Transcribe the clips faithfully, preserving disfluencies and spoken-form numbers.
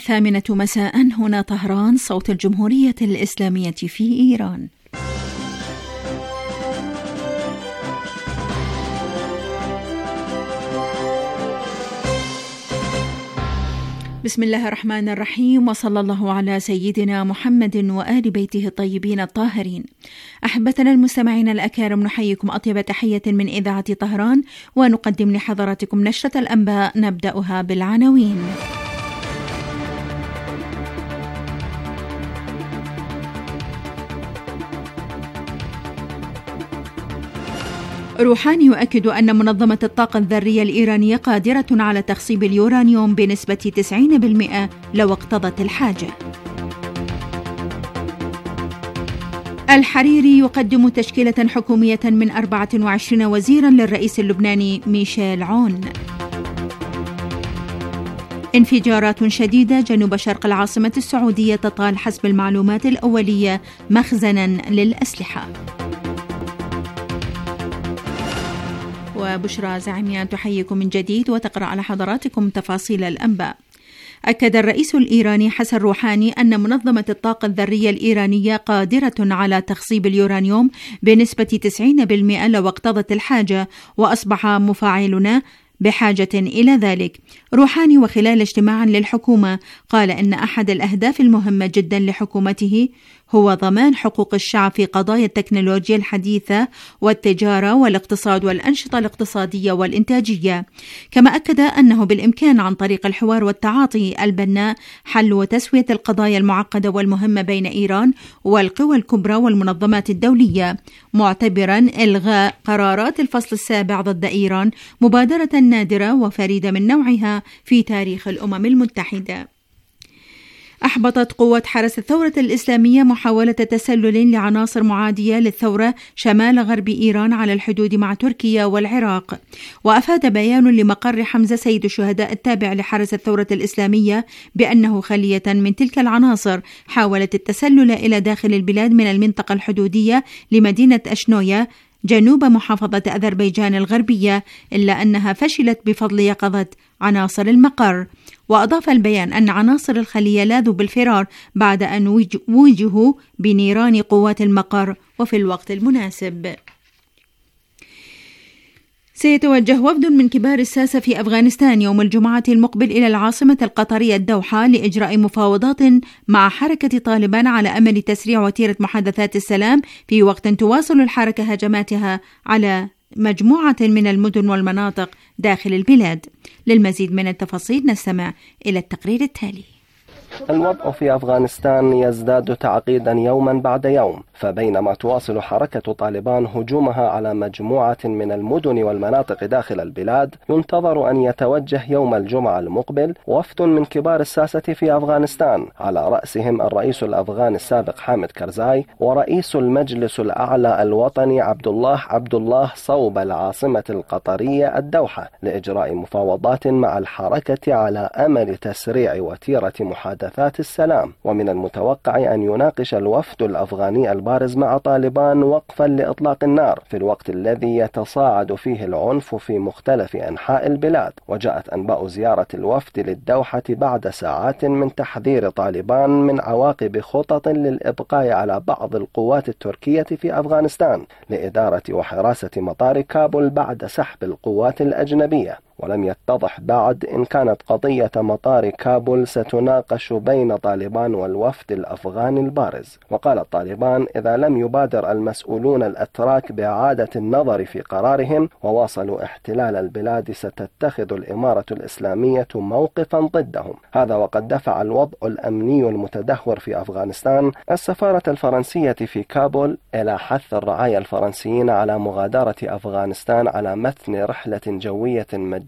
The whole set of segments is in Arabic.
الثامنة مساء هنا طهران، صوت الجمهورية الإسلامية في إيران. بسم الله الرحمن الرحيم، وصلى الله على سيدنا محمد وآل بيته الطيبين الطاهرين. أحبتنا المستمعين الأكارم، نحييكم أطيب تحية من إذاعة طهران، ونقدم لحضراتكم نشرة الأنباء نبدأها بالعناوين. روحاني يؤكد أن منظمة الطاقة الذرية الإيرانية قادرة على تخصيب اليورانيوم بنسبة تسعين بالمئة لو اقتضت الحاجة. الحريري يقدم تشكيلة حكومية من أربعة وعشرين وزيرا للرئيس اللبناني ميشيل عون. انفجارات شديدة جنوب شرق العاصمة السعودية تطال حسب المعلومات الأولية مخزنا للأسلحة. وبشرى زعيميان تحييكم من جديد وتقرأ على حضراتكم تفاصيل الأنباء. أكد الرئيس الإيراني حسن روحاني أن منظمة الطاقة الذرية الإيرانية قادرة على تخصيب اليورانيوم بنسبة تسعين بالمئة لو اقتضت الحاجة، وأصبح مفاعلنا بحاجة إلى ذلك. روحاني وخلال اجتماع للحكومة قال إن أحد الأهداف المهمة جدا لحكومته هو ضمان حقوق الشعب في قضايا التكنولوجيا الحديثة والتجارة والاقتصاد والأنشطة الاقتصادية والإنتاجية. كما أكد أنه بالإمكان عن طريق الحوار والتعاطي البناء حل وتسوية القضايا المعقدة والمهمة بين إيران والقوى الكبرى والمنظمات الدولية، معتبرا إلغاء قرارات الفصل السابع ضد إيران مبادرة نادرة وفريدة من نوعها في تاريخ الأمم المتحدة. أحبطت قوات حرس الثورة الإسلامية محاولة تسلل لعناصر معادية للثورة شمال غرب إيران على الحدود مع تركيا والعراق. وأفاد بيان لمقر حمزة سيد الشهداء التابع لحرس الثورة الإسلامية بأنه خلية من تلك العناصر حاولت التسلل إلى داخل البلاد من المنطقة الحدودية لمدينة أشنوية جنوب محافظة أذربيجان الغربية، إلا أنها فشلت بفضل يقظة عناصر المقر. وأضاف البيان أن عناصر الخلية لاذوا بالفرار بعد أن وجهوا بنيران قوات المقر وفي الوقت المناسب. سيتوجه وفد من كبار الساسة في أفغانستان يوم الجمعة المقبل إلى العاصمة القطرية الدوحة لإجراء مفاوضات مع حركة طالبان على أمل تسريع وتيرة محادثات السلام، في وقت تواصل الحركة هجماتها على مجموعة من المدن والمناطق داخل البلاد. للمزيد من التفاصيل نستمع إلى التقرير التالي. الوضع في أفغانستان يزداد تعقيدا يوما بعد يوم، فبينما تواصل حركة طالبان هجومها على مجموعة من المدن والمناطق داخل البلاد، ينتظر أن يتوجه يوم الجمعة المقبل وفد من كبار الساسة في أفغانستان، على رأسهم الرئيس الأفغاني السابق حامد كرزاي ورئيس المجلس الأعلى الوطني عبد الله عبد الله صوب العاصمة القطرية الدوحة، لإجراء مفاوضات مع الحركة على أمل تسريع وتيرة محادثات السلام. ومن المتوقع أن يناقش الوفد الأفغاني البارز مع طالبان وقفا لإطلاق النار في الوقت الذي يتصاعد فيه العنف في مختلف أنحاء البلاد. وجاءت أنباء زيارة الوفد للدوحة بعد ساعات من تحذير طالبان من عواقب خطط للإبقاء على بعض القوات التركية في أفغانستان لإدارة وحراسة مطار كابول بعد سحب القوات الأجنبية. ولم يتضح بعد إن كانت قضية مطار كابول ستناقش بين طالبان والوفد الأفغاني البارز. وقال طالبان إذا لم يبادر المسؤولون الأتراك بإعادة النظر في قرارهم وواصلوا احتلال البلاد ستتخذ الإمارة الإسلامية موقفا ضدهم. هذا وقد دفع الوضع الأمني المتدهور في أفغانستان السفارة الفرنسية في كابول إلى حث الرعايا الفرنسيين على مغادرة أفغانستان على متن رحلة جوية مجانية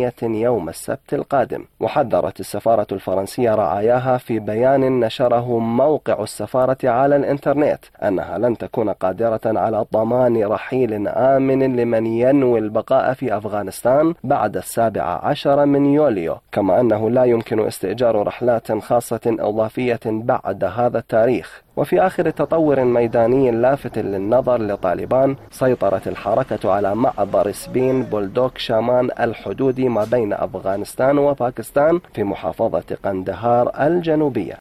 يوم السبت القادم. وحذرت السفارة الفرنسية رعاياها في بيان نشره موقع السفارة على الإنترنت أنها لن تكون قادرة على ضمان رحيل آمن لمن ينوي البقاء في أفغانستان بعد السابع عشر من يوليو، كما أنه لا يمكن استئجار رحلات خاصة إضافية بعد هذا التاريخ. وفي آخر تطور ميداني لافت للنظر لطالبان، سيطرت الحركة على معبر سبين بولدوك شامان الحدودي ما بين أفغانستان وباكستان في محافظة قندهار الجنوبية.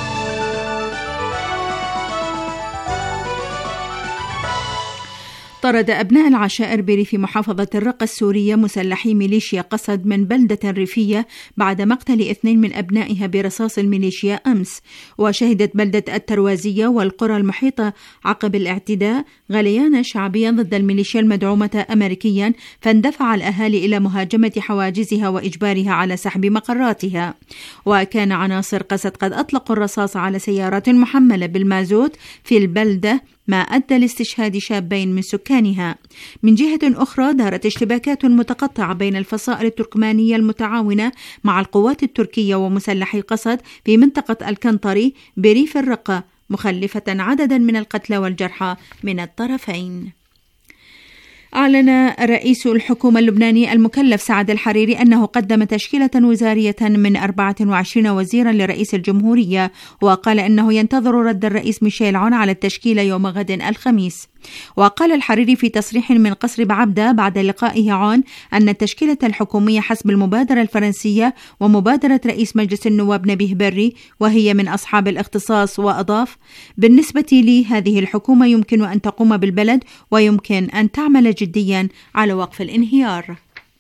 طرد أبناء العشائر بريف محافظة الرقة السورية مسلحي ميليشيا قسد من بلدة ريفية بعد مقتل اثنين من أبنائها برصاص الميليشيا أمس. وشهدت بلدة التروازية والقرى المحيطة عقب الاعتداء غليانا شعبيا ضد الميليشيا المدعومة أمريكيا، فاندفع الأهالي إلى مهاجمة حواجزها وإجبارها على سحب مقراتها. وكان عناصر قسد قد أطلقوا الرصاص على سيارات محملة بالمازوت في البلدة، ما أدى لاستشهاد شابين من سكانها. من جهة أخرى دارت اشتباكات متقطعة بين الفصائل التركمانية المتعاونة مع القوات التركية ومسلحي قسد في منطقة الكنطري بريف الرقة، مخلفة عددا من القتلى والجرحى من الطرفين. أعلن رئيس الحكومة اللبناني المكلف سعد الحريري أنه قدم تشكيلة وزارية من أربعة وعشرين وزيرا لرئيس الجمهورية، وقال أنه ينتظر رد الرئيس ميشيل عون على التشكيلة يوم غد الخميس. وقال الحريري في تصريح من قصر بعبدة بعد لقائه عون أن التشكيلة الحكومية حسب المبادرة الفرنسية ومبادرة رئيس مجلس النواب نبيه بري، وهي من أصحاب الاختصاص. وأضاف: بالنسبة لي هذه الحكومة يمكن أن تقوم بالبلد ويمكن أن تعمل جديا على وقف الانهيار.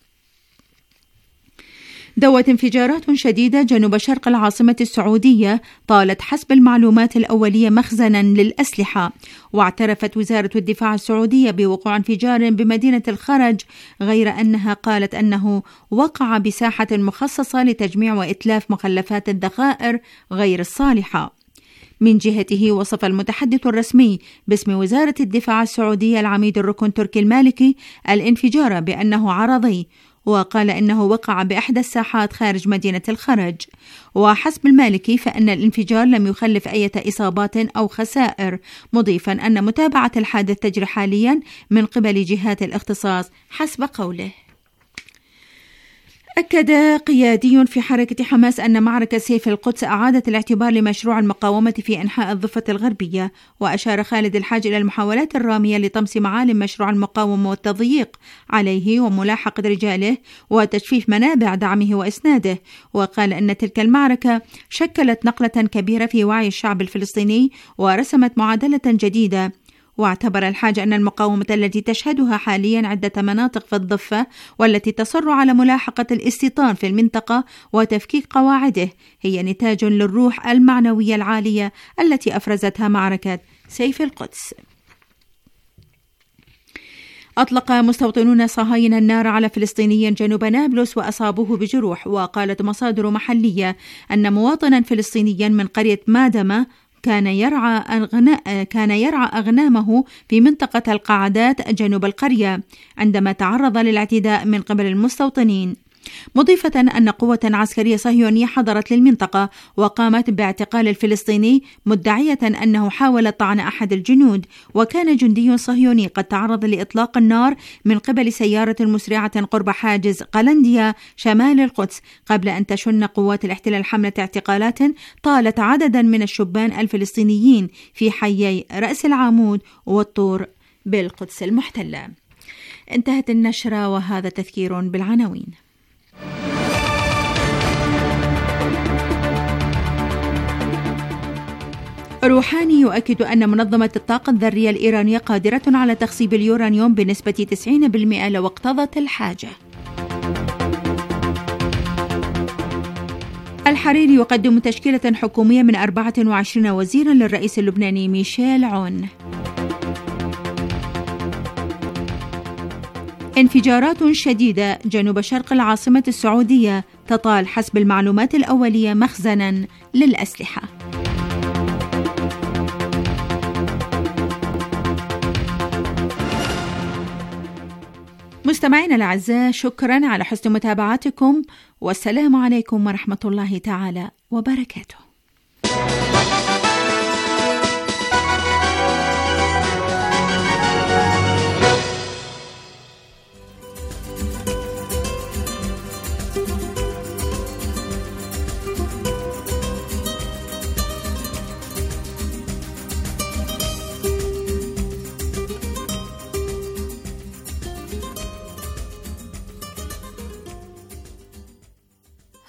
دوت انفجارات شديدة جنوب شرق العاصمة السعودية طالت حسب المعلومات الأولية مخزنا للأسلحة. واعترفت وزارة الدفاع السعودية بوقوع انفجار بمدينة الخرج، غير أنها قالت أنه وقع بساحة مخصصة لتجميع وإتلاف مخلفات الذخائر غير الصالحة. من جهته وصف المتحدث الرسمي باسم وزارة الدفاع السعودية العميد الركن تركي المالكي الانفجار بأنه عرضي، وقال إنه وقع بإحدى الساحات خارج مدينة الخرج. وحسب المالكي فإن الانفجار لم يخلف أي إصابات أو خسائر، مضيفا أن متابعة الحادث تجري حاليا من قبل جهات الاختصاص حسب قوله. أكد قيادي في حركة حماس أن معركة سيف القدس أعادت الاعتبار لمشروع المقاومة في إنحاء الضفة الغربية. وأشار خالد الحاج إلى المحاولات الرامية لطمس معالم مشروع المقاومة والتضييق عليه وملاحقة رجاله وتجفيف منابع دعمه وإسناده. وقال أن تلك المعركة شكلت نقلة كبيرة في وعي الشعب الفلسطيني ورسمت معادلة جديدة. واعتبر الحاج أن المقاومة التي تشهدها حاليا عدة مناطق في الضفة والتي تصر على ملاحقة الاستيطان في المنطقة وتفكيك قواعده هي نتاج للروح المعنوية العالية التي أفرزتها معركة سيف القدس. أطلق مستوطنون صهاينة النار على فلسطيني جنوب نابلس وأصابوه بجروح. وقالت مصادر محلية أن مواطنا فلسطينيا من قرية مادمة كان يرعى أغنا... كان يرعى أغنامه في منطقة القعدات جنوب القرية عندما تعرض للاعتداء من قبل المستوطنين، مضيفة أن قوة عسكرية صهيونية حضرت للمنطقة وقامت باعتقال الفلسطيني مدعية أنه حاول طعن أحد الجنود. وكان جندي صهيوني قد تعرض لإطلاق النار من قبل سيارة مسرعة قرب حاجز قلنديا شمال القدس قبل أن تشن قوات الاحتلال حملة اعتقالات طالت عددا من الشبان الفلسطينيين في حيي رأس العامود والطور بالقدس المحتلة. انتهت النشرة وهذا تذكير بالعناوين. روحاني يؤكد أن منظمة الطاقة الذرية الإيرانية قادرة على تخصيب اليورانيوم بنسبة تسعين بالمئة لو اقتضت الحاجة. الحريري يقدم تشكيلة حكومية من أربعة وعشرين وزيرا للرئيس اللبناني ميشيل عون. انفجارات شديدة جنوب شرق العاصمة السعودية تطال حسب المعلومات الأولية مخزنا للأسلحة. مستمعينا الأعزاء، شكرا على حسن متابعتكم، والسلام عليكم ورحمة الله تعالى وبركاته.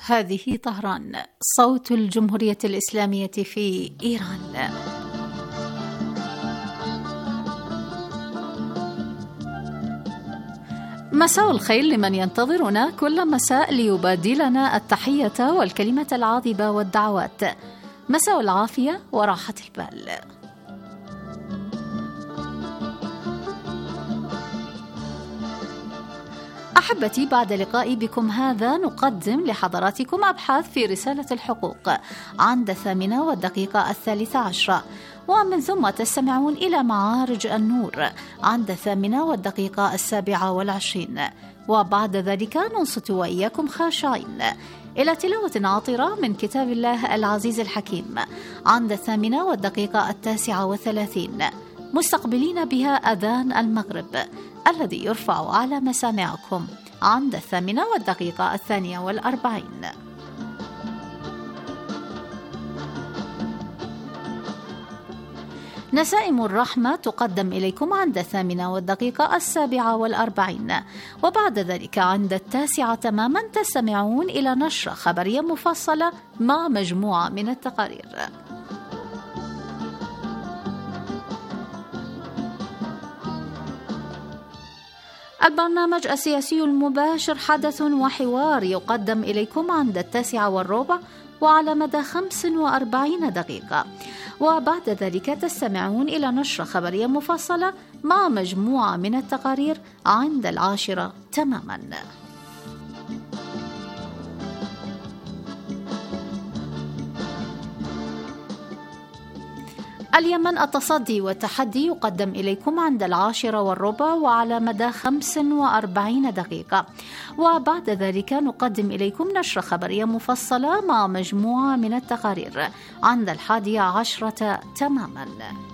هذه طهران، صوت الجمهورية الإسلامية في إيران. مساء الخير لمن ينتظرنا كل مساء ليبادلنا التحية والكلمة العاذبة والدعوات. مساء العافية وراحة البال. أحبتي، بعد لقائي بكم هذا نقدم لحضراتكم أبحاث في رسالة الحقوق عند الثامنة والدقيقة الثالثة عشرة، ومن ثم تستمعون إلى معارج النور عند الثامنة والدقيقة السابعة والعشرين، وبعد ذلك ننصت وإياكم خاشعين إلى تلاوة عاطرة من كتاب الله العزيز الحكيم عند الثامنة والدقيقة التاسعة والثلاثين، مستقبلين بها أذان المغرب الذي يرفع على مسامعكم عند الثامنة والدقيقة الثانية والأربعين. نسائم الرحمة تقدم إليكم عند الثامنة والدقيقة السابعة والأربعين، وبعد ذلك عند التاسعة تماما تستمعون إلى نشرة خبرية مفصلة مع مجموعة من التقارير. البرنامج السياسي المباشر حدث وحوار يقدم إليكم عند التاسعة والربع وعلى مدى خمس وأربعين دقيقة، وبعد ذلك تستمعون إلى نشرة خبرية مفصلة مع مجموعة من التقارير عند العاشرة تماما. اليمن التصدي والتحدي يقدم إليكم عند العاشرة والربع وعلى مدى خمس وأربعين دقيقة، وبعد ذلك نقدم إليكم نشرة خبرية مفصلة مع مجموعة من التقارير عند الحادية عشرة تماما.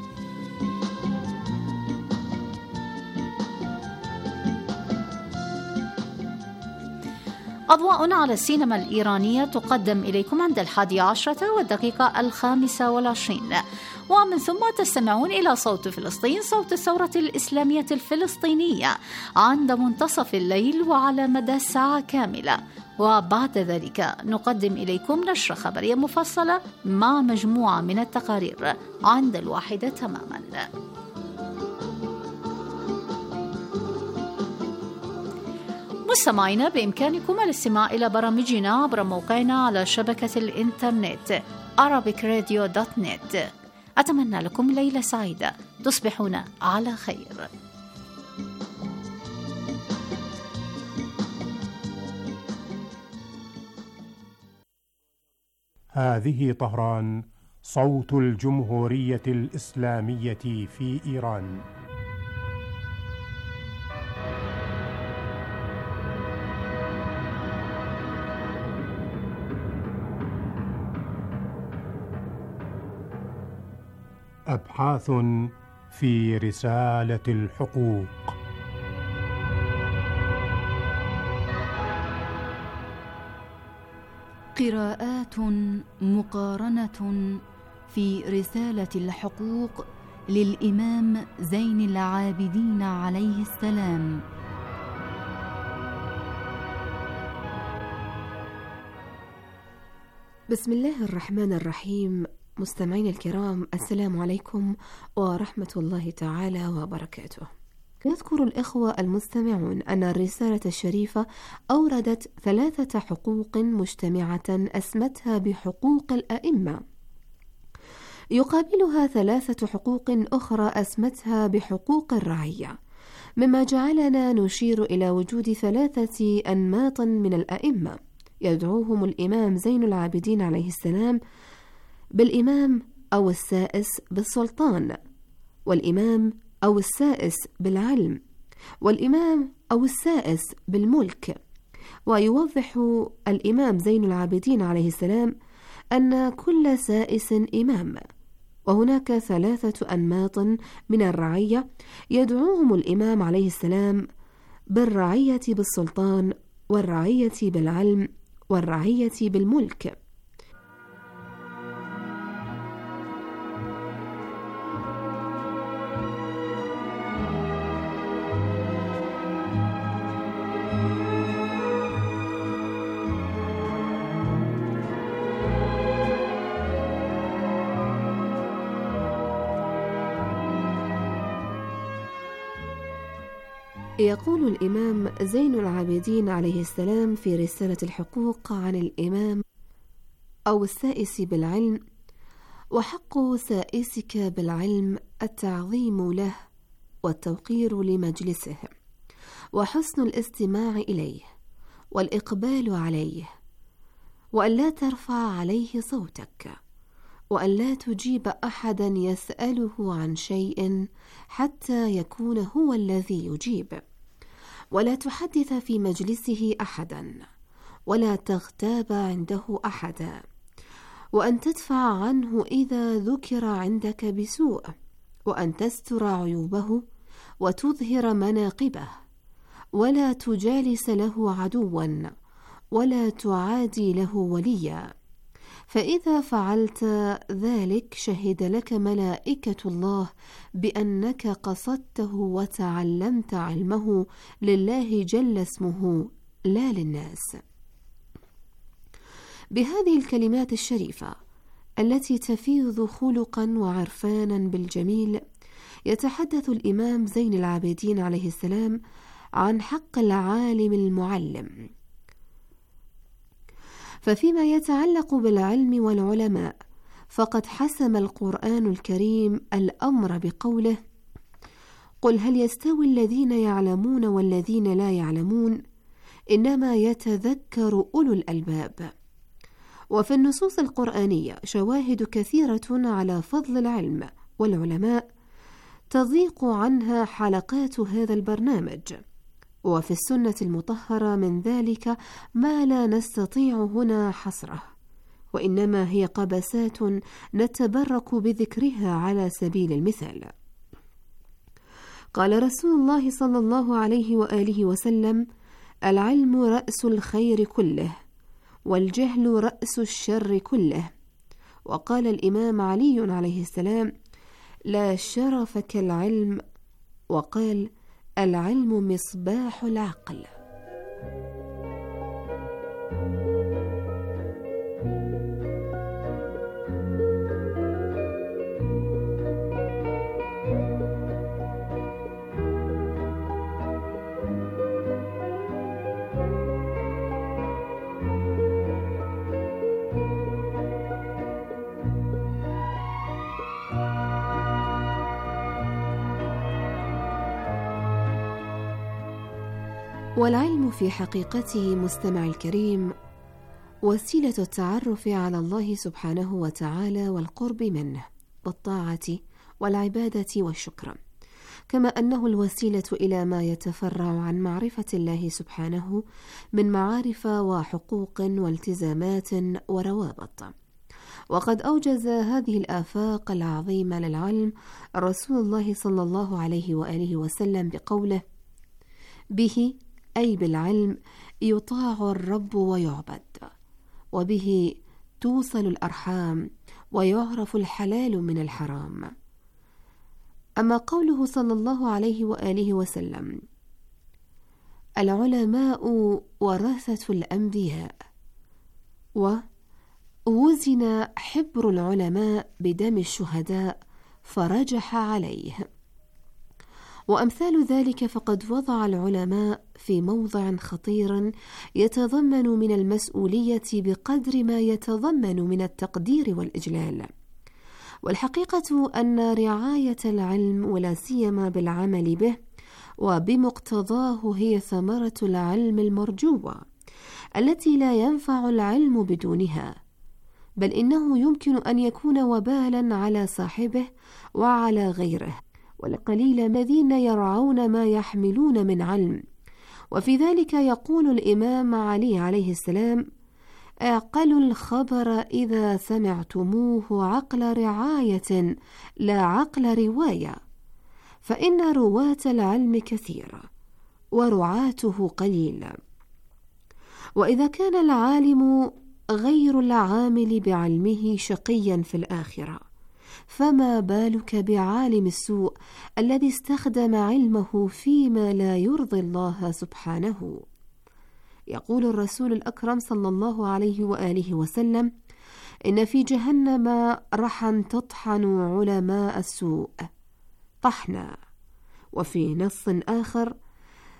أضواء على السينما الإيرانية تقدم إليكم عند الحادية عشرة والدقيقة الخامسة والعشرين، ومن ثم تستمعون إلى صوت فلسطين، صوت الثورة الإسلامية الفلسطينية عند منتصف الليل وعلى مدى ساعة كاملة، وبعد ذلك نقدم إليكم نشرة خبرية مفصلة مع مجموعة من التقارير عند الواحدة تماما. مستمعينا، بإمكانكم الاستماع إلى برامجنا عبر موقعنا على شبكة الإنترنت arabic radio دوت نت. أتمنى لكم ليلة سعيدة، تصبحون على خير. هذه طهران، صوت الجمهورية الإسلامية في إيران. أبحاث في رسالة الحقوق. قراءات مقارنة في رسالة الحقوق للإمام زين العابدين عليه السلام. بسم الله الرحمن الرحيم. مستمعين الكرام، السلام عليكم ورحمة الله تعالى وبركاته. يذكر الإخوة المستمعون أن الرسالة الشريفة أوردت ثلاثة حقوق مجتمعة أسمتها بحقوق الأئمة، يقابلها ثلاثة حقوق أخرى أسمتها بحقوق الرعية، مما جعلنا نشير إلى وجود ثلاثة أنماط من الأئمة يدعوهم الإمام زين العابدين عليه السلام بالإمام أو السائس بالسلطان، والإمام أو السائس بالعلم، والإمام أو السائس بالملك. ويوضح الإمام زين العابدين عليه السلام أن كل سائس إمام، وهناك ثلاثة أنماط من الرعية يدعوهم الإمام عليه السلام بالرعية بالسلطان، والرعية بالعلم، والرعية بالملك. يقول الإمام زين العابدين عليه السلام في رسالة الحقوق عن الإمام أو السائس بالعلم: وحق سائسك بالعلم التعظيم له والتوقير لمجلسه وحسن الاستماع إليه والإقبال عليه، وأن لا ترفع عليه صوتك، وأن لا تجيب أحدا يسأله عن شيء حتى يكون هو الذي يجيب، ولا تحدث في مجلسه أحدا، ولا تغتاب عنده أحدا، وأن تدفع عنه إذا ذكر عندك بسوء، وأن تستر عيوبه وتظهر مناقبه، ولا تجالس له عدوا، ولا تعادي له وليا، فإذا فعلت ذلك شهد لك ملائكة الله بأنك قصدته وتعلمت علمه لله جل اسمه لا للناس. بهذه الكلمات الشريفة التي تفيض خلقا وعرفانا بالجميل، يتحدث الإمام زين العابدين عليه السلام عن حق العالم المعلم. ففيما يتعلق بالعلم والعلماء فقد حسم القرآن الكريم الأمر بقوله: قل هل يستوي الذين يعلمون والذين لا يعلمون إنما يتذكر أولو الألباب. وفي النصوص القرآنية شواهد كثيرة على فضل العلم والعلماء تضيق عنها حلقات هذا البرنامج، وفي السنة المطهرة من ذلك ما لا نستطيع هنا حصره، وإنما هي قبسات نتبرك بذكرها على سبيل المثال. قال رسول الله صلى الله عليه وآله وسلم: العلم رأس الخير كله، والجهل رأس الشر كله. وقال الإمام علي عليه السلام: لا شرف كالعلم. وقال: العلم مصباح العقل. والعلم في حقيقته مستمع الكريم وسيلة التعرف على الله سبحانه وتعالى والقرب منه والطاعة والعبادة والشكر، كما أنه الوسيلة إلى ما يتفرع عن معرفة الله سبحانه من معارف وحقوق والتزامات وروابط. وقد أوجز هذه الآفاق العظيمة للعلم رسول الله صلى الله عليه وآله وسلم بقوله: به أي بالعلم يطاع الرب ويعبد، وبه توصل الأرحام ويعرف الحلال من الحرام. أما قوله صلى الله عليه وآله وسلم: العلماء ورثة الأنبياء، ووزن حبر العلماء بدم الشهداء فرجح عليه، وأمثال ذلك، فقد وضع العلماء في موضع خطير يتضمن من المسؤولية بقدر ما يتضمن من التقدير والإجلال. والحقيقة أن رعاية العلم ولا سيما بالعمل به وبمقتضاه هي ثمرة العلم المرجوة التي لا ينفع العلم بدونها، بل إنه يمكن أن يكون وبالا على صاحبه وعلى غيره، ولقليل الذين يرعون ما يحملون من علم. وفي ذلك يقول الإمام علي عليه السلام: اعقلوا الخبر إذا سمعتموه عقل رعاية لا عقل رواية، فإن رواة العلم كثير ورعاته قليل. وإذا كان العالم غير العامل بعلمه شقيا في الآخرة، فما بالك بعالم السوء الذي استخدم علمه فيما لا يرضي الله سبحانه. يقول الرسول الأكرم صلى الله عليه وآله وسلم: إن في جهنم رحا تطحن علماء السوء طحنا. وفي نص آخر: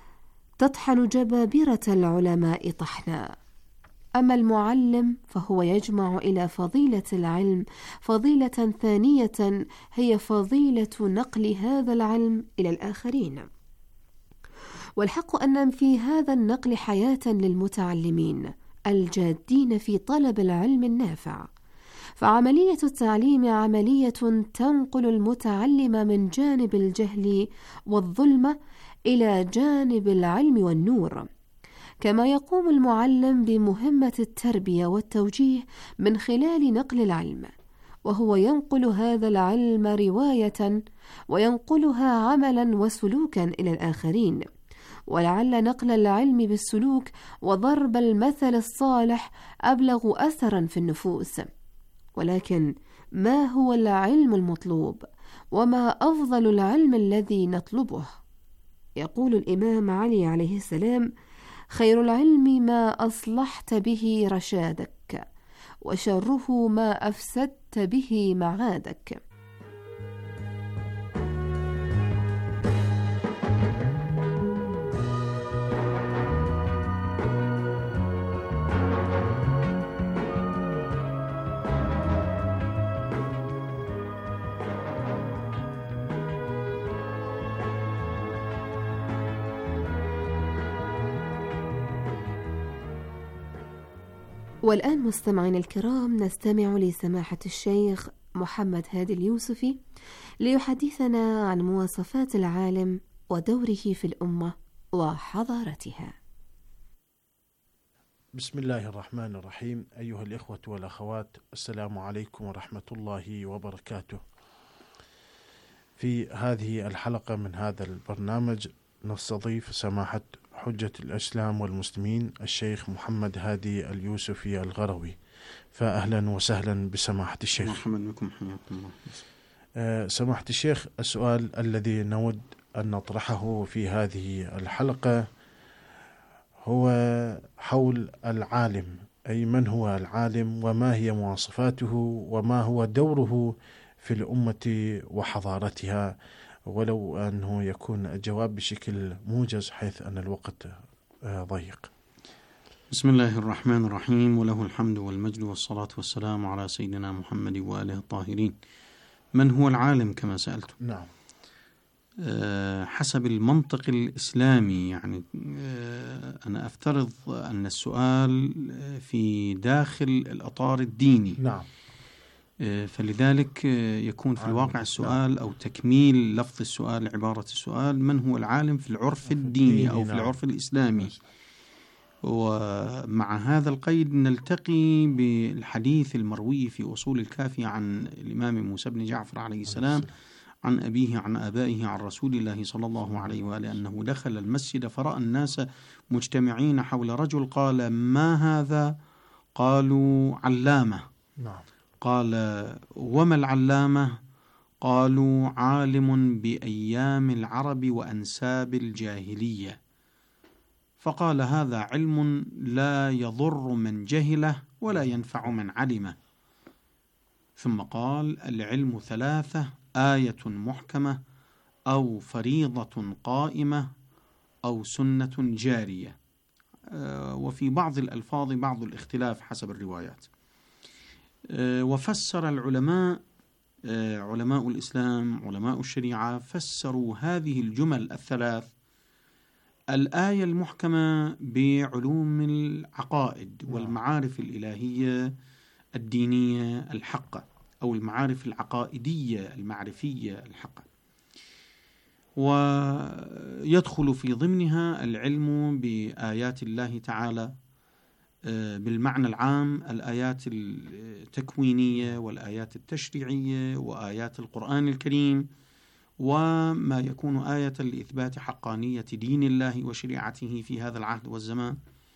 تطحن جبابرة العلماء طحنا. أما المعلم فهو يجمع إلى فضيلة العلم فضيلة ثانية، هي فضيلة نقل هذا العلم إلى الآخرين. والحق أن في هذا النقل حياة للمتعلمين الجادين في طلب العلم النافع، فعملية التعليم عملية تنقل المتعلم من جانب الجهل والظلمة إلى جانب العلم والنور، كما يقوم المعلم بمهمة التربية والتوجيه من خلال نقل العلم، وهو ينقل هذا العلم رواية وينقلها عملا وسلوكا إلى الآخرين. ولعل نقل العلم بالسلوك وضرب المثل الصالح أبلغ أثرا في النفوس. ولكن ما هو العلم المطلوب؟ وما أفضل العلم الذي نطلبه؟ يقول الإمام علي عليه السلام: خير العلم ما أصلحت به رشادك، وشره ما أفسدت به معادك. والآن مستمعين الكرام نستمع لسماحة الشيخ محمد هادي اليوسفي ليحدثنا عن مواصفات العالم ودوره في الأمة وحضارتها. بسم الله الرحمن الرحيم. أيها الإخوة والأخوات، السلام عليكم ورحمة الله وبركاته. في هذه الحلقة من هذا البرنامج نستضيف سماحة حجة الإسلام والمسلمين الشيخ محمد هادي اليوسفي الغروي، فأهلا وسهلا بسماحة الشيخ. مرحبا بكم، حياكم الله. أه سماحة الشيخ، السؤال الذي نود أن نطرحه في هذه الحلقة هو حول العالم، أي من هو العالم وما هي مواصفاته وما هو دوره في الأمة وحضارتها، ولو أنه يكون الجواب بشكل موجز حيث أن الوقت ضيق. بسم الله الرحمن الرحيم، وله الحمد والمجد والصلاة والسلام على سيدنا محمد وآله الطاهرين. من هو العالم كما سألت؟ نعم. أه حسب المنطق الإسلامي، يعني أه أنا أفترض أن السؤال في داخل الإطار الديني. نعم. فلذلك يكون في الواقع السؤال أو تكميل لفظ السؤال عبارة السؤال: من هو العالم في العرف الديني أو في العرف الإسلامي؟ ومع هذا القيد نلتقي بالحديث المروي في أصول الكافية عن الإمام موسى بن جعفر عليه السلام عن أبيه عن آبائه عن رسول الله صلى الله عليه وآله أنه دخل المسجد فرأى الناس مجتمعين حول رجل، قال: ما هذا؟ قالوا: علامة. نعم. قال: وما العلامة؟ قالوا: عالم بأيام العرب وأنساب الجاهلية. فقال: هذا علم لا يضر من جهله ولا ينفع من علمه. ثم قال: العلم ثلاثة: آية محكمة، أو فريضة قائمة، أو سنة جارية. وفي بعض الألفاظ بعض الاختلاف حسب الروايات. وفسر العلماء علماء الإسلام علماء الشريعة فسروا هذه الجمل الثلاث: الآية المحكمة بعلوم العقائد والمعارف الإلهية الدينية الحقة، أو المعارف العقائدية المعرفية الحقة، ويدخل في ضمنها العلم بآيات الله تعالى بالمعنى العام، الآيات التكوينية والآيات التشريعية وآيات القرآن الكريم، وما يكون آية لإثبات حقانية دين الله وشريعته في هذا العهد والزمان.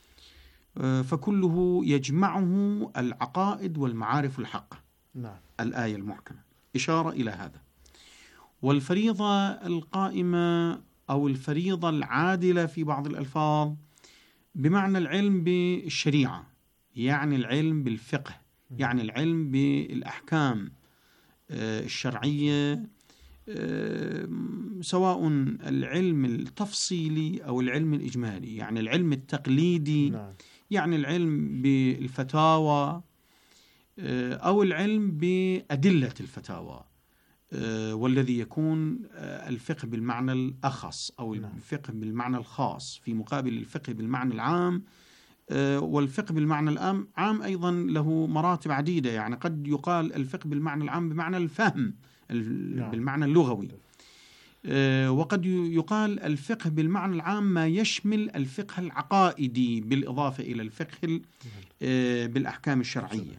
فكله يجمعه العقائد والمعارف الحقة. نعم. الآية المحكمة إشارة إلى هذا. والفريضة القائمة أو الفريضة العادلة في بعض الألفاظ بمعنى العلم بالشريعة، يعني العلم بالفقه، يعني العلم بالأحكام الشرعية سواء العلم التفصيلي أو العلم الإجمالي، يعني العلم التقليدي نعم. يعني العلم بالفتاوى أو العلم بأدلة الفتاوى، والذي يكون الفقه بالمعنى الأخص أو الفقه بالمعنى الخاص في مقابل الفقه بالمعنى العام. والفقه بالمعنى العام عام أيضا له مراتب عديدة، يعني قد يقال الفقه بالمعنى العام بمعنى الفهم بالمعنى اللغوي، وقد يقال الفقه بالمعنى العام ما يشمل الفقه العقائدي بالإضافة إلى الفقه بالأحكام الشرعية،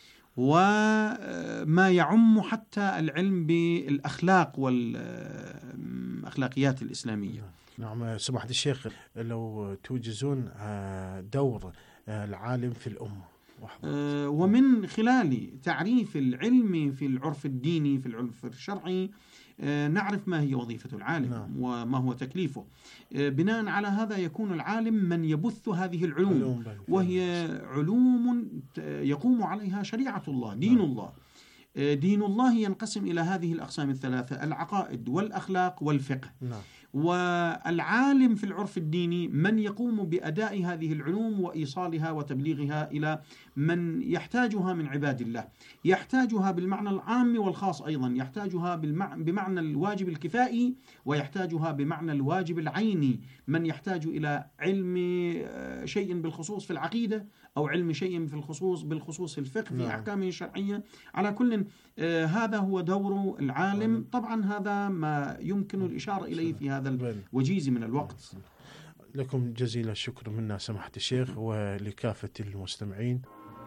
وما يعم حتى العلم بالأخلاق والأخلاقيات الإسلامية. نعم سماحة الشيخ، لو توجزون دور العالم في الأمة ومن خلال تعريف العلم في العرف الديني في العرف الشرعي نعرف ما هي وظيفة العالم نعم. وما هو تكليفه. بناء على هذا يكون العالم من يبث هذه العلوم، وهي علوم يقوم عليها شريعة الله، دين نعم. الله دين الله ينقسم إلى هذه الأقسام الثلاثة: العقائد والأخلاق والفقه نعم. والعالم في العرف الديني من يقوم بأداء هذه العلوم وإيصالها وتبليغها إلى من يحتاجها من عباد الله، يحتاجها بالمعنى العام والخاص أيضا، يحتاجها بمعنى الواجب الكفائي ويحتاجها بمعنى الواجب العيني، من يحتاج إلى علم شيء بالخصوص في العقيدة أو علم شيء في الخصوص بالخصوص في الفقه في أحكامه الشرعية. على كل آه هذا هو دور العالم. طبعا هذا ما يمكن الإشارة إليه في هذا الوجيز من الوقت. لكم جزيل الشكر منا سماحة الشيخ ولكافة المستمعين.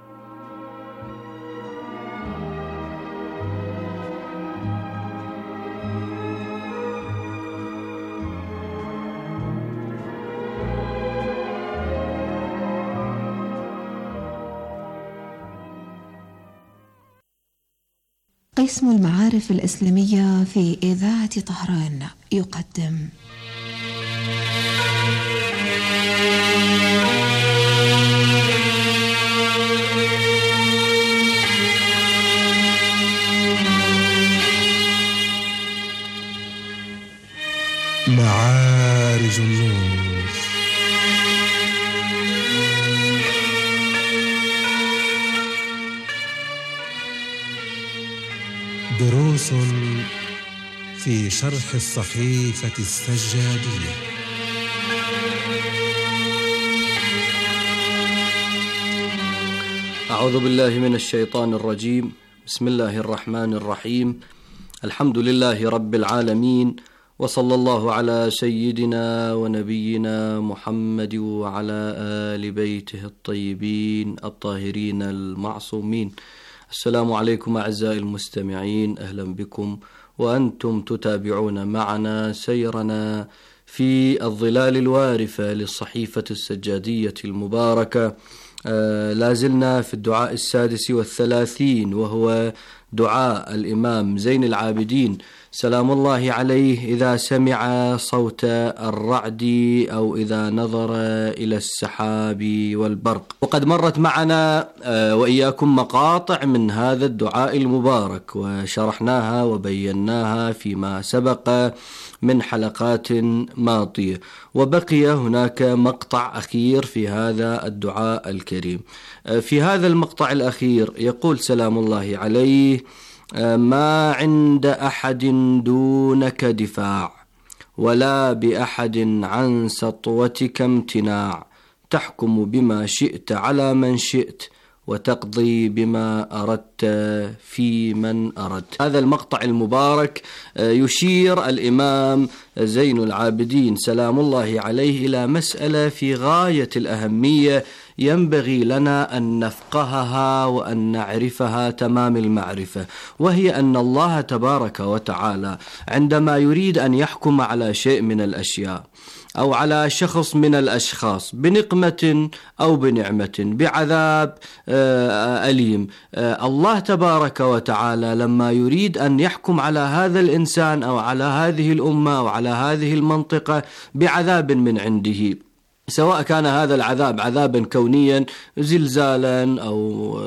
قسم المعارف الإسلامية في إذاعة طهران يقدم معارج النور. دروس في شرح الصحيفة السجادية. أعوذ بالله من الشيطان الرجيم. بسم الله الرحمن الرحيم. الحمد لله رب العالمين، وصلى الله على سيدنا ونبينا محمد وعلى آل بيته الطيبين الطاهرين المعصومين. السلام عليكم أعزائي المستمعين، أهلا بكم وأنتم تتابعون معنا سيرنا في الظلال الوارفة للصحيفة السجادية المباركة. آه لازلنا في الدعاء السادس والثلاثين، وهو دعاء الإمام زين العابدين سلام الله عليه إذا سمع صوت الرعد أو إذا نظر إلى السحاب والبرق. وقد مرت معنا وإياكم مقاطع من هذا الدعاء المبارك وشرحناها وبيناها فيما سبق من حلقات ماضية، وبقي هناك مقطع أخير في هذا الدعاء الكريم. في هذا المقطع الأخير يقول سلام الله عليه: ما عند أحد دونك دفاع، ولا بأحد عن سطوتك امتناع، تحكم بما شئت على من شئت، وتقضي بما أردت في من أردت. هذا المقطع المبارك يشير الإمام زين العابدين سلام الله عليه إلى مسألة في غاية الأهمية ينبغي لنا أن نفقهها وأن نعرفها تمام المعرفة، وهي أن الله تبارك وتعالى عندما يريد أن يحكم على شيء من الأشياء أو على شخص من الأشخاص بنقمة أو بنعمة بعذاب أليم، الله تبارك وتعالى لما يريد أن يحكم على هذا الإنسان أو على هذه الأمة أو على هذه المنطقة بعذاب من عنده سواء كان هذا العذاب عذابا كونيا زلزالا أو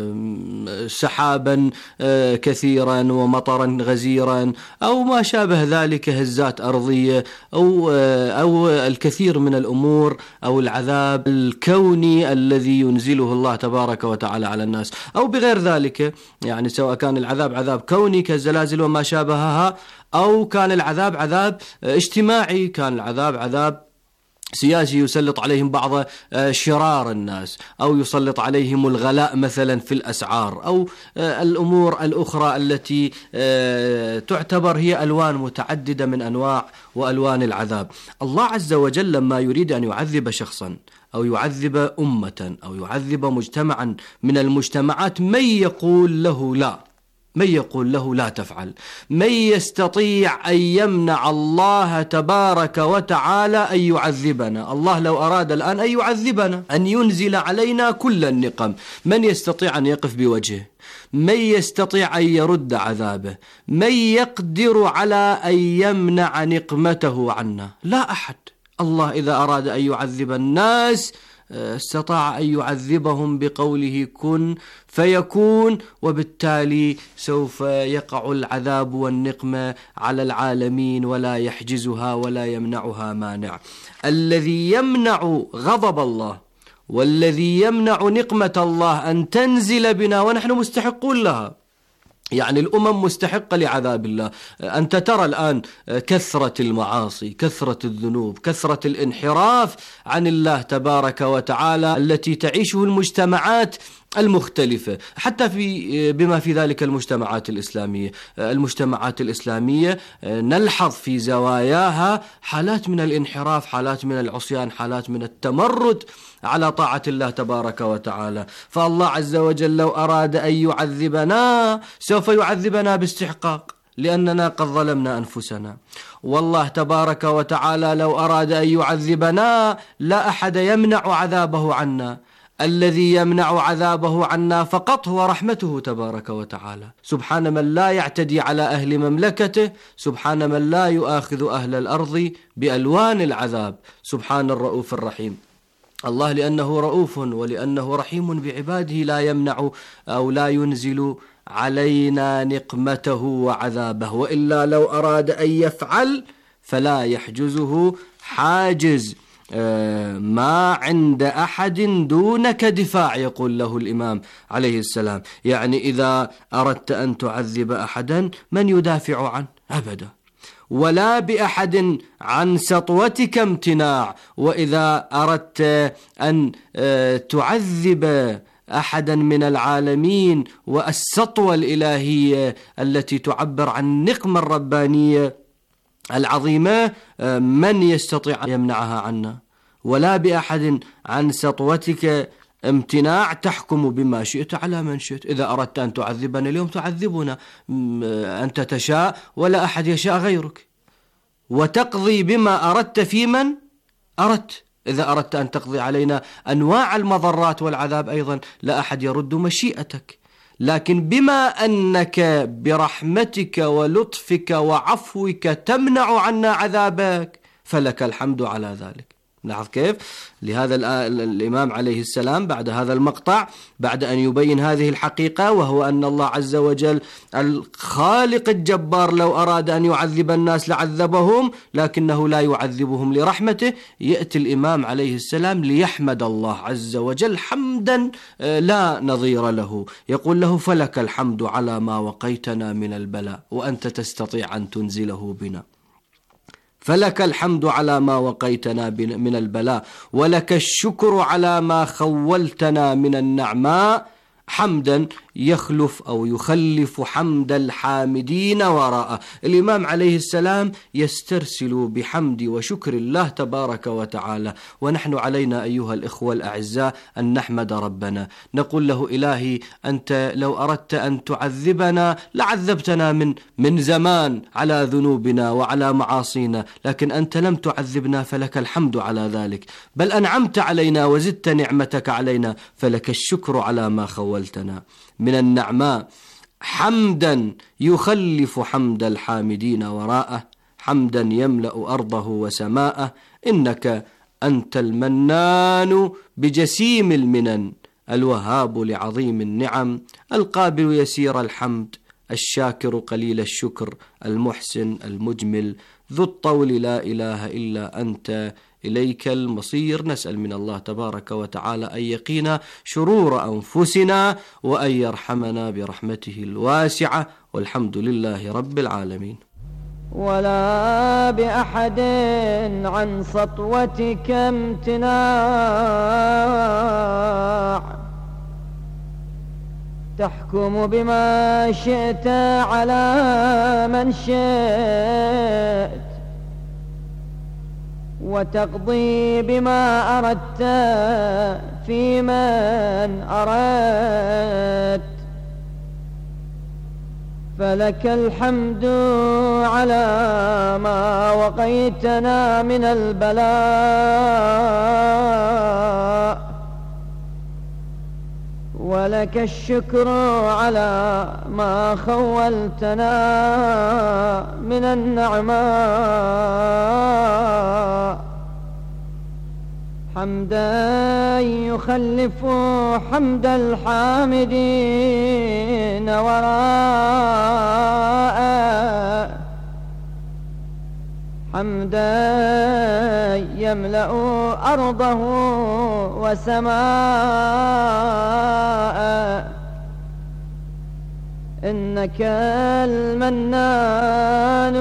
سحابا كثيرا ومطرا غزيرا أو ما شابه ذلك، هزات أرضية أو أو الكثير من الأمور، أو العذاب الكوني الذي ينزله الله تبارك وتعالى على الناس، أو بغير ذلك، يعني سواء كان العذاب عذاب كوني كالزلازل وما شابهها، أو كان العذاب عذاب اجتماعي، كان العذاب عذاب سياسي يسلط عليهم بعض شرار الناس، أو يسلط عليهم الغلاء مثلا في الأسعار، أو الأمور الأخرى التي تعتبر هي ألوان متعددة من أنواع وألوان العذاب. الله عز وجل لما يريد أن يعذب شخصا أو يعذب أمة أو يعذب مجتمعا من المجتمعات، من يقول له لا؟ من يقول له لا تفعل؟ من يستطيع أن يمنع الله تبارك وتعالى أن يعذبنا؟ الله لو أراد الآن أن يعذبنا، أن ينزل علينا كل النقم، من يستطيع أن يقف بوجهه؟ من يستطيع أن يرد عذابه؟ من يقدر على أن يمنع نقمته عنا؟ لا أحد. الله إذا أراد أن يعذب الناس استطاع أن يعذبهم بقوله كن فيكون، وبالتالي سوف يقع العذاب والنقمة على العالمين ولا يحجزها ولا يمنعها مانع. الذي يمنع غضب الله والذي يمنع نقمة الله أن تنزل بنا ونحن مستحقون لها، يعني الأمم مستحقة لعذاب الله. أنت ترى الآن كثرة المعاصي، كثرة الذنوب، كثرة الانحراف عن الله تبارك وتعالى التي تعيشه المجتمعات المختلفة، حتى في بما في ذلك المجتمعات الإسلامية. المجتمعات الإسلامية نلحظ في زواياها حالات من الانحراف، حالات من العصيان، حالات من التمرد على طاعة الله تبارك وتعالى. فالله عز وجل لو أراد أن يعذبنا سوف يعذبنا باستحقاق، لأننا قد ظلمنا أنفسنا. والله تبارك وتعالى لو أراد أن يعذبنا لا أحد يمنع عذابه عنا. الذي يمنع عذابه عنا فقط هو رحمته تبارك وتعالى. سبحان من لا يعتدي على أهل مملكته، سبحان من لا يؤاخذ أهل الأرض بألوان العذاب، سبحان الرؤوف الرحيم. الله لأنه رؤوف ولأنه رحيم بعباده لا يمنع أو لا ينزل علينا نقمته وعذابه، وإلا لو أراد أن يفعل فلا يحجزه حاجز ما عند أحد دونك دفاع، يقول له الإمام عليه السلام. يعني إذا أردت أن تعذب أحدا من يدافع عنه؟ أبدا. ولا بأحد عن سطوتك امتناع. وإذا أردت أن تعذب أحدا من العالمين والسطوة الإلهية التي تعبر عن النقمة الربانية العظيمة، من يستطيع أن يمنعها عنا؟ ولا بأحد عن سطوتك امتناع، تحكم بما شئت على من شئت. إذا أردت أن تعذبنا اليوم تعذبنا، أنت تشاء ولا أحد يشاء غيرك، وتقضي بما أردت في من أردت. إذا أردت أن تقضي علينا أنواع المضرات والعذاب أيضا لا أحد يرد مشيئتك، لكن بما أنك برحمتك ولطفك وعفوك تمنع عنا عذابك فلك الحمد على ذلك. لاحظ كيف؟ لهذا الإمام عليه السلام بعد هذا المقطع، بعد أن يبين هذه الحقيقة، وهو أن الله عز وجل الخالق الجبار لو أراد أن يعذب الناس لعذبهم، لكنه لا يعذبهم لرحمته، يأتي الإمام عليه السلام ليحمد الله عز وجل حمدا لا نظير له، يقول له فلك الحمد على ما وقيتنا من البلاء وأنت تستطيع أن تنزله بنا. فلك الحمد على ما وقيتنا من البلاء، ولك الشكر على ما خولتنا من النعماء، حمدا يخلف أو يخلف حمد الحامدين وراءه. الإمام عليه السلام يسترسل بحمد وشكر الله تبارك وتعالى، ونحن علينا أيها الإخوة الأعزاء أن نحمد ربنا، نقول له إلهي أنت لو أردت أن تعذبنا لعذبتنا من من زمان على ذنوبنا وعلى معاصينا، لكن أنت لم تعذبنا فلك الحمد على ذلك، بل أنعمت علينا وزدت نعمتك علينا، فلك الشكر على ما خولتنا من النعماء، حمدا يخلف حمد الحامدين وراءه، حمدا يملأ أرضه وسماءه، إنك أنت المنان بجسيم المنن، الوهاب لعظيم النعم، القابل يسير الحمد، الشاكر قليل الشكر، المحسن المجمل، ذو الطول، لا إله إلا أنت، إليك المصير. نسأل من الله تبارك وتعالى أن يقينا شرور أنفسنا وأن يرحمنا برحمته الواسعة، والحمد لله رب العالمين. ولا بأحد عن سطوتك امتناع، تحكم بما شئت على من شئت، وتقضي بما أردت في من أردت، فلك الحمد على ما وقيتنا من البلاء، ولك الشكر على ما خولتنا من النعماء، حمدا يخلف حمد الحامدين وراء، حمدا يملأ أرضه وسماء، إنك المنان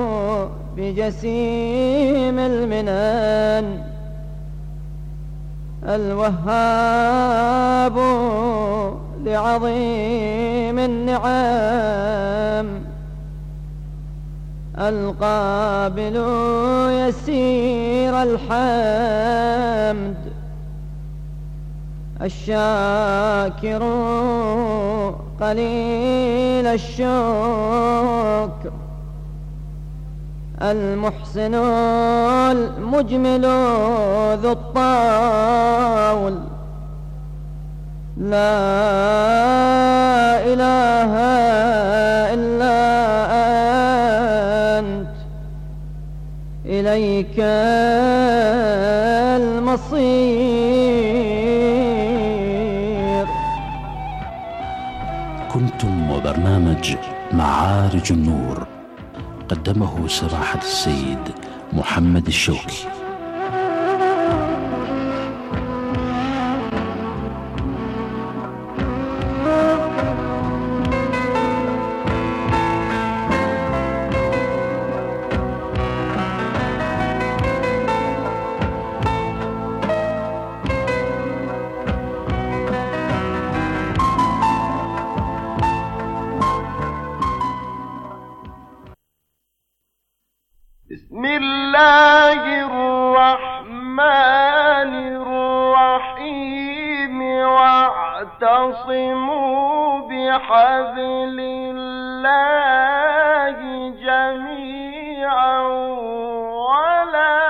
بجسيم المنن، الوهاب لعظيم النعم، القابل يسير الحمد، الشاكر قليل الشكر، المحسن المجمل ذو الطول، لا إله إلا أنت، إليك المصير. كنتم وبرنامج معارج النور، قدمه سماحة السيد محمد الشوكي. بسم الله الرحمن الرحيم واعتصموا بحبل الله جميعا ولا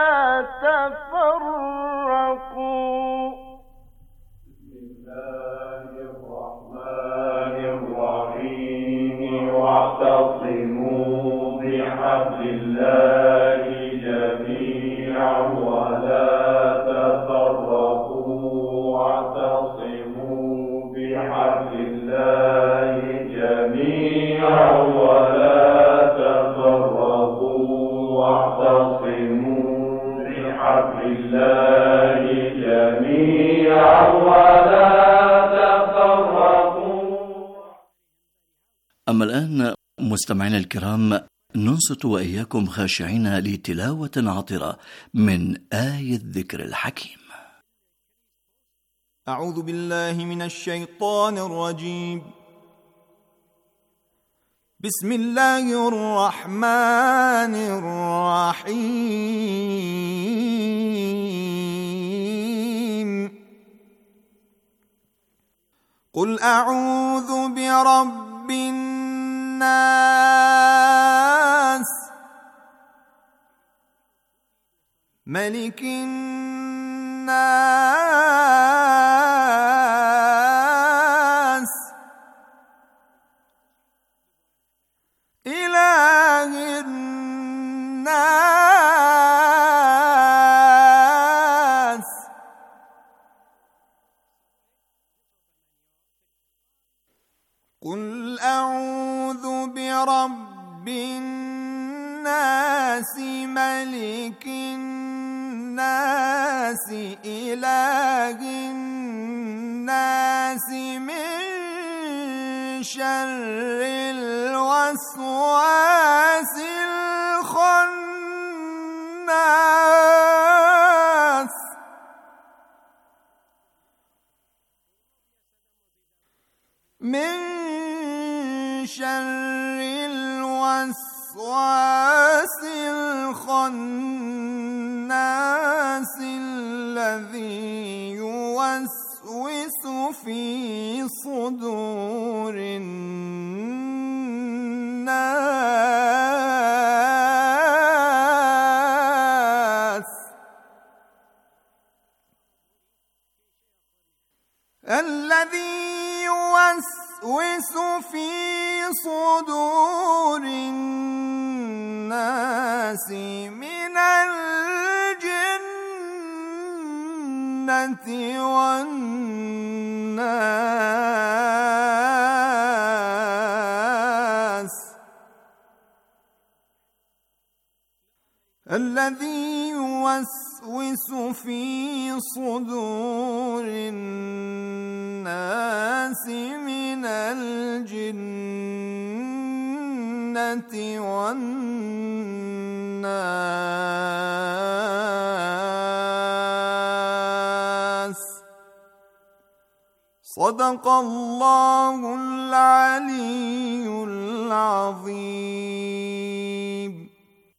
تفرقوا. بسم الله الرحمن الرحيم واعتصموا بحبل الله جميعا ولا تفرقوا، واعتصموا بحبل الله جميعا ولا تفرقوا، واعتصموا بحبل الله جميعا ولا تفرقوا. أما الآن مستمعينا الكرام، ننصت وإياكم خاشعين لتلاوة عطرة من آية الذكر الحكيم. أعوذ بالله من الشيطان الرجيم. بسم الله الرحمن الرحيم. قل أعوذ برب الناس، ملك الناس، إله الناس، قل أعوذ برب الناس ملك الناس إله الناس من شر الوسواس الخناس من شر الوسواس الخناس الذي يوسوس في صدور الناس الذي يوسوس في صدور الناس من الجنة والناس الذي يوسوس في صدور الناس من الجنة والناس. صدق الله العلي العظيم.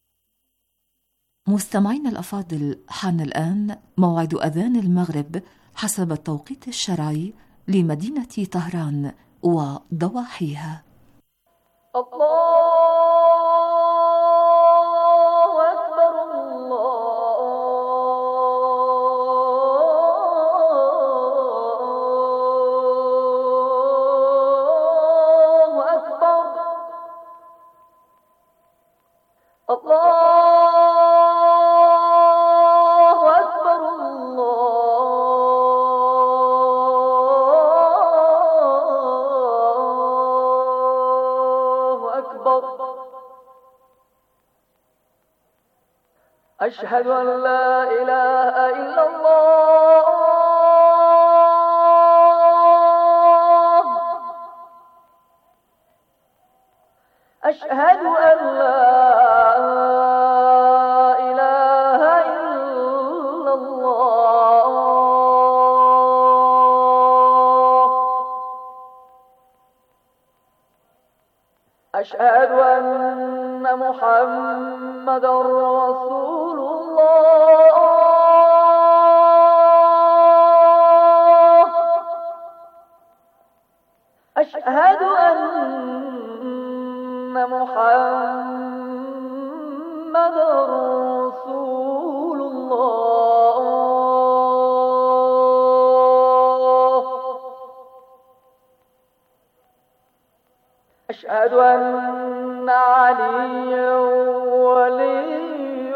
مستمعينا الأفاضل، حان الآن موعد أذان المغرب حسب التوقيت الشرعي لمدينة طهران وضواحيها. الله أكبر الله أكبر الله أشهد أن لا إله إلا الله أشهد أن لا إله إلا الله أشهد أن محمدًا رسول الله أشهد أن محمدًا رسول الله أشهد أن عليا ولي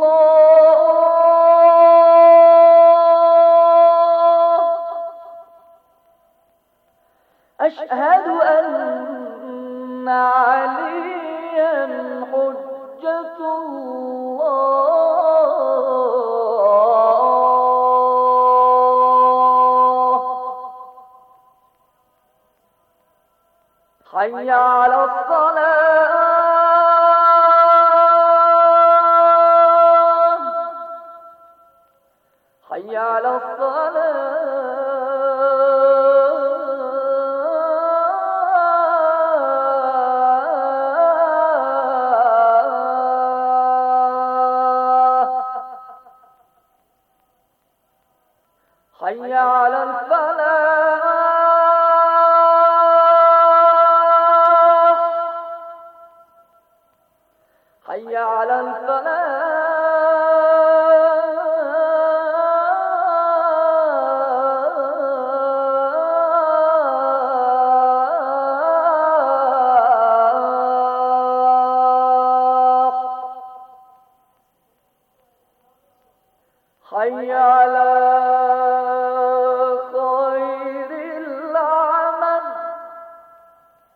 الله أشهد أن عليا حجة الله حي على الصلاة حي على الصلاة حي على الفلاح حي على الفلاح حي على خير العمل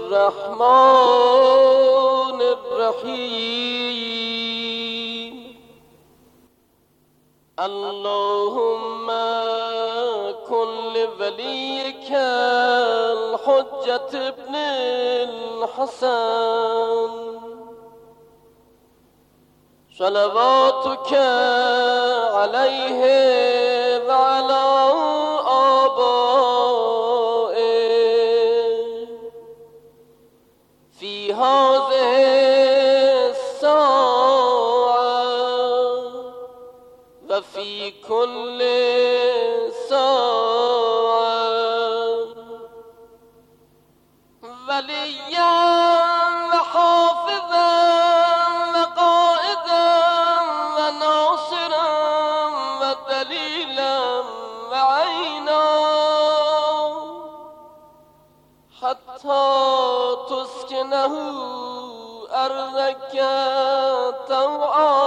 الرحمن الرحيم اللهم كن لوليك الحجة ابن الحسن صلواتك عليه وعلى آبائه في هذه الساعة وفي كل ساعة وليا وحافظا وقائدا وناصرا ودليلا وعينا حتى تسكنه أرضك طوعا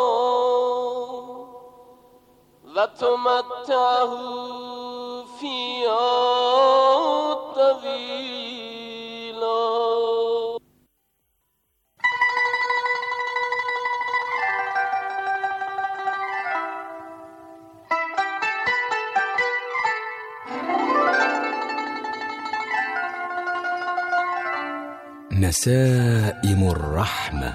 وتمتعه فيها طويلا. نسائم الرحمة.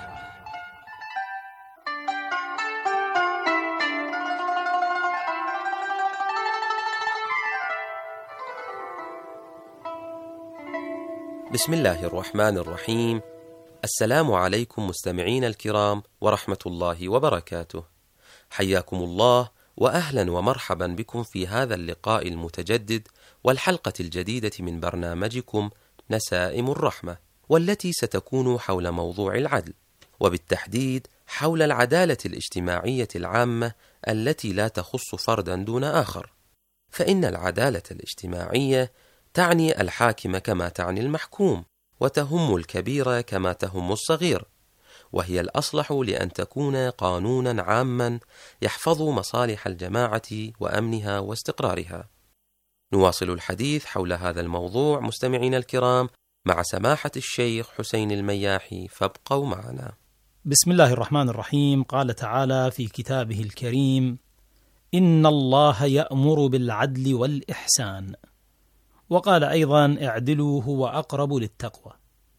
بسم الله الرحمن الرحيم. السلام عليكم مستمعين الكرام ورحمة الله وبركاته. حياكم الله وأهلا ومرحبا بكم في هذا اللقاء المتجدد والحلقة الجديدة من برنامجكم نسائم الرحمة، والتي ستكون حول موضوع العدل، وبالتحديد حول العدالة الاجتماعية العامة التي لا تخص فردا دون آخر. فإن العدالة الاجتماعية تعني الحاكم كما تعني المحكوم، وتهم الكبير كما تهم الصغير، وهي الأصلح لأن تكون قانونا عاما يحفظ مصالح الجماعة وأمنها واستقرارها. نواصل الحديث حول هذا الموضوع مستمعين الكرام مع سماحة الشيخ حسين المياحي، فابقوا معنا. بسم الله الرحمن الرحيم. قال تعالى في كتابه الكريم: إن الله يأمر بالعدل والإحسان. وقال أيضا: اعدلوا هو أقرب للتقوى.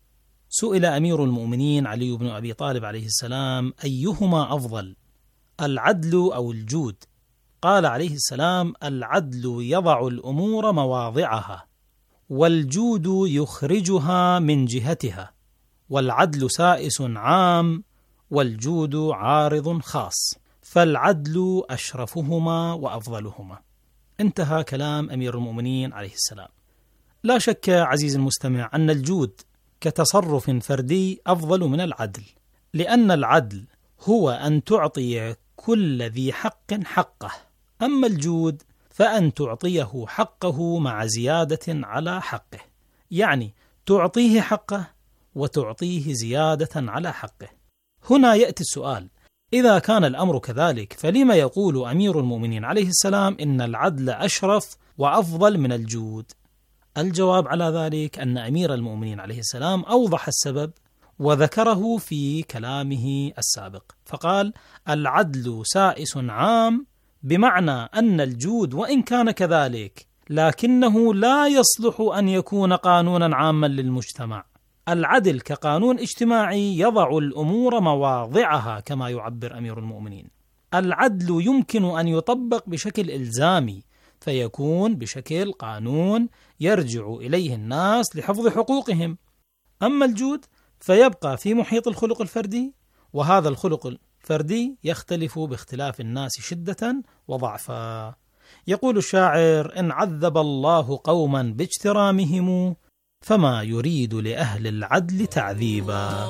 سئل أمير المؤمنين علي بن أبي طالب عليه السلام: أيهما أفضل، العدل أو الجود؟ قال عليه السلام: العدل يضع الأمور مواضعها، والجود يخرجها من جهتها، والعدل سائس عام، والجود عارض خاص، فالعدل أشرفهما وأفضلهما. انتهى كلام أمير المؤمنين عليه السلام. لا شك عزيز المستمع أن الجود كتصرف فردي أفضل من العدل، لأن العدل هو أن تعطي كل ذي حق حقه، أما الجود فأن تعطيه حقه مع زيادة على حقه، يعني تعطيه حقه وتعطيه زيادة على حقه. هنا يأتي السؤال: إذا كان الأمر كذلك فلما يقول أمير المؤمنين عليه السلام إن العدل أشرف وأفضل من الجود؟ الجواب على ذلك أن أمير المؤمنين عليه السلام أوضح السبب وذكره في كلامه السابق، فقال: العدل سائس عام، بمعنى أن الجود وإن كان كذلك لكنه لا يصلح أن يكون قانونا عاما للمجتمع. العدل كقانون اجتماعي يضع الأمور مواضعها كما يعبر أمير المؤمنين. العدل يمكن أن يطبق بشكل إلزامي، فيكون بشكل قانون يرجع إليه الناس لحفظ حقوقهم. أما الجود فيبقى في محيط الخلق الفردي، وهذا الخلق الفردي يختلف باختلاف الناس شدة وضعفا. يقول الشاعر: إن عذب الله قوما باجترامهم فما يريد لأهل العدل تعذيبا.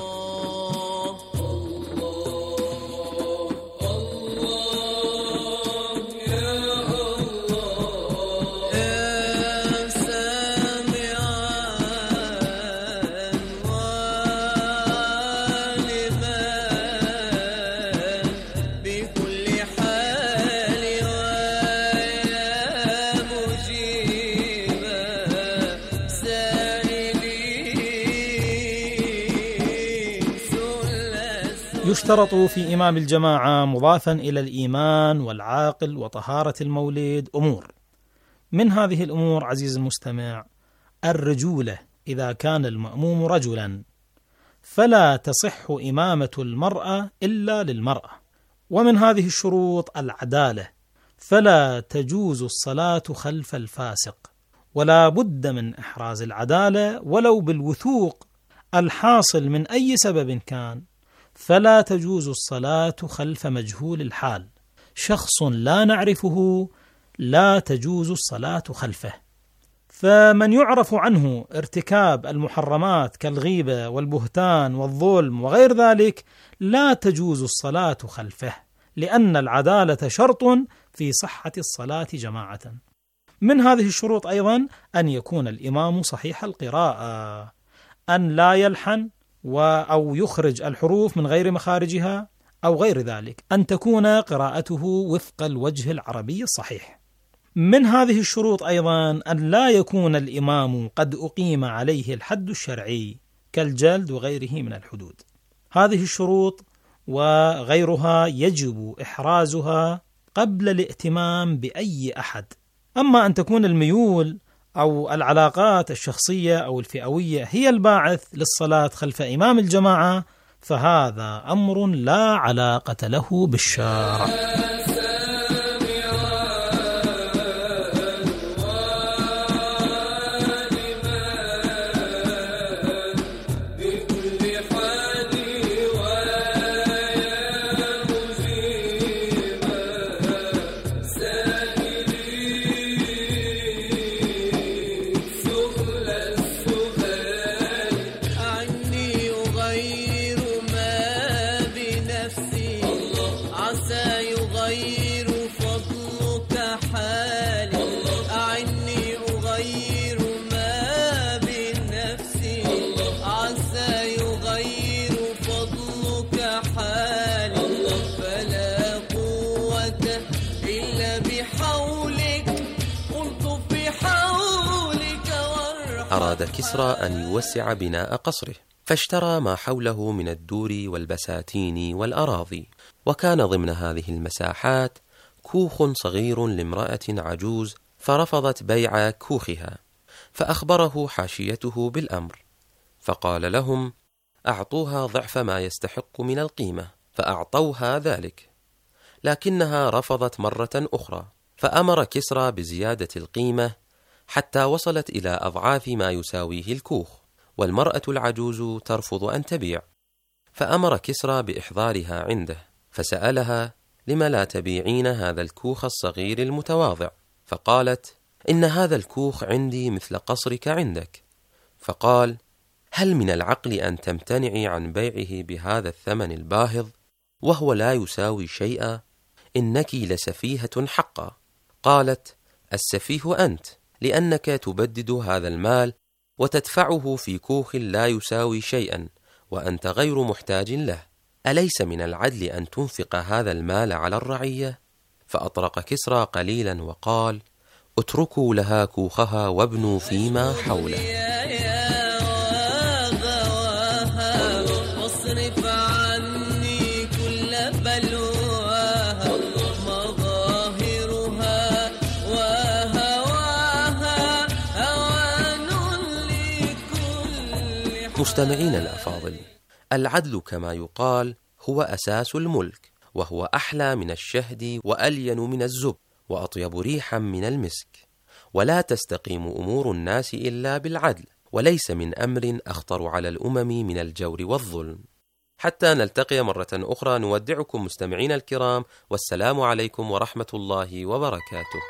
يشترط في إمام الجماعة مضافا إلى الإيمان والعاقل وطهارة المولد أمور. من هذه الأمور عزيز المستمع الرجولة إذا كان المأموم رجلا، فلا تصح إمامة المرأة إلا للمرأة. ومن هذه الشروط العدالة، فلا تجوز الصلاة خلف الفاسق، ولا بد من إحراز العدالة ولو بالوثوق الحاصل من أي سبب كان. فلا تجوز الصلاة خلف مجهول الحال، شخص لا نعرفه لا تجوز الصلاة خلفه. فمن يعرف عنه ارتكاب المحرمات كالغيبة والبهتان والظلم وغير ذلك لا تجوز الصلاة خلفه، لأن العدالة شرط في صحة الصلاة جماعة. من هذه الشروط أيضا أن يكون الإمام صحيح القراءة، أن لا يلحن أو يخرج الحروف من غير مخارجها أو غير ذلك، أن تكون قراءته وفق الوجه العربي الصحيح. من هذه الشروط أيضا أن لا يكون الإمام قد أقيم عليه الحد الشرعي كالجلد وغيره من الحدود. هذه الشروط وغيرها يجب إحرازها قبل الائتمام بأي أحد. أما أن تكون الميول أو العلاقات الشخصية أو الفئوية هي الباعث للصلاة خلف إمام الجماعة، فهذا أمر لا علاقة له بالشرع. أراد كسرى أن يوسع بناء قصره، فاشترى ما حوله من الدور والبساتين والأراضي، وكان ضمن هذه المساحات كوخ صغير لامرأة عجوز، فرفضت بيع كوخها، فأخبره حاشيته بالأمر، فقال لهم: أعطوها ضعف ما يستحق من القيمة، فأعطوها ذلك، لكنها رفضت مرة أخرى، فأمر كسرى بزيادة القيمة حتى وصلت إلى أضعاف ما يساويه الكوخ، والمرأة العجوز ترفض أن تبيع، فأمر كسرى بإحضارها عنده، فسألها: لم لا تبيعين هذا الكوخ الصغير المتواضع؟ فقالت: إن هذا الكوخ عندي مثل قصرك عندك. فقال: هل من العقل أن تمتنعي عن بيعه بهذا الثمن الباهظ وهو لا يساوي شيئا؟ إنك لسفيهة حقا. قالت: السفيه أنت، لأنك تبدد هذا المال وتدفعه في كوخ لا يساوي شيئا وأنت غير محتاج له. أليس من العدل أن تنفق هذا المال على الرعية؟ فأطرق كسرى قليلا وقال: اتركوا لها كوخها وابنوا فيما حوله. مستمعين الأفاضل، العدل كما يقال هو أساس الملك، وهو أحلى من الشهد وألين من الزب وأطيب ريحا من المسك، ولا تستقيم أمور الناس إلا بالعدل، وليس من أمر أخطر على الأمم من الجور والظلم. حتى نلتقي مرة أخرى نودعكم مستمعين الكرام، والسلام عليكم ورحمة الله وبركاته.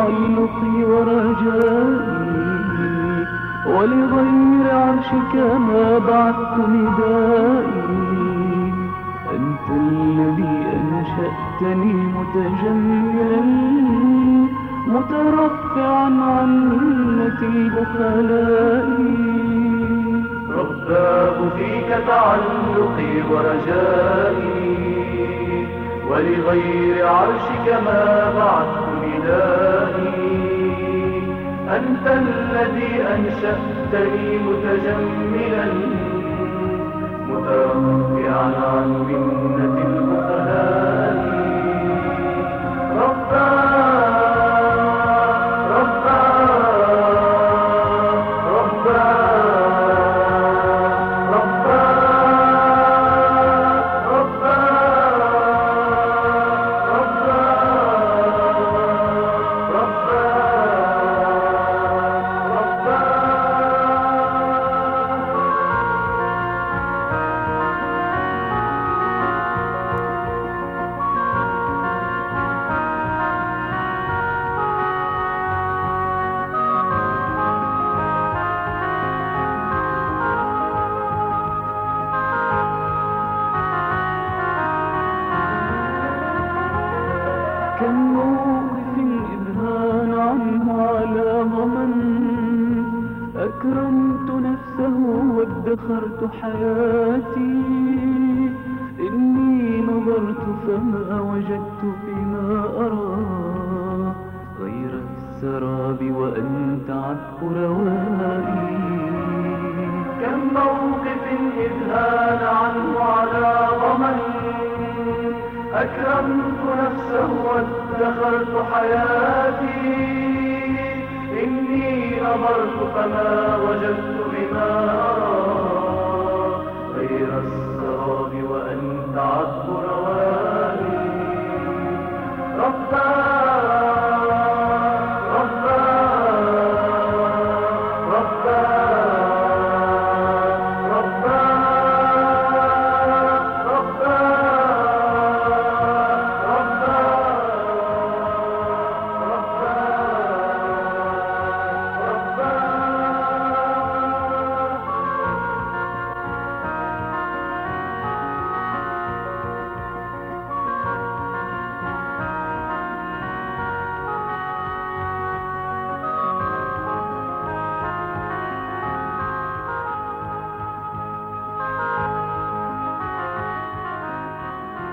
تعلقي ورجائي، ولغير عرشك ما بعثت ندائي. أنت الذي أنشأتني متجملا مترفعا عن ملة البخلاء. رباه فيك تعلقي ورجائي، ولغير عرشك ما بعثت ندائي. أنت الذي أنشأتني متجملا مترفعا عن منة البخلاء. رباه ادخرت حياتي. إني نظرت فما وجدت فيما أرى غير السراب وأنت عذب روائي. كم موقف إذ هان عنه على ضمن، أكرمت نفسه وادخرت حياتي. إني نظرت فما وجدت بما أرى غير السراب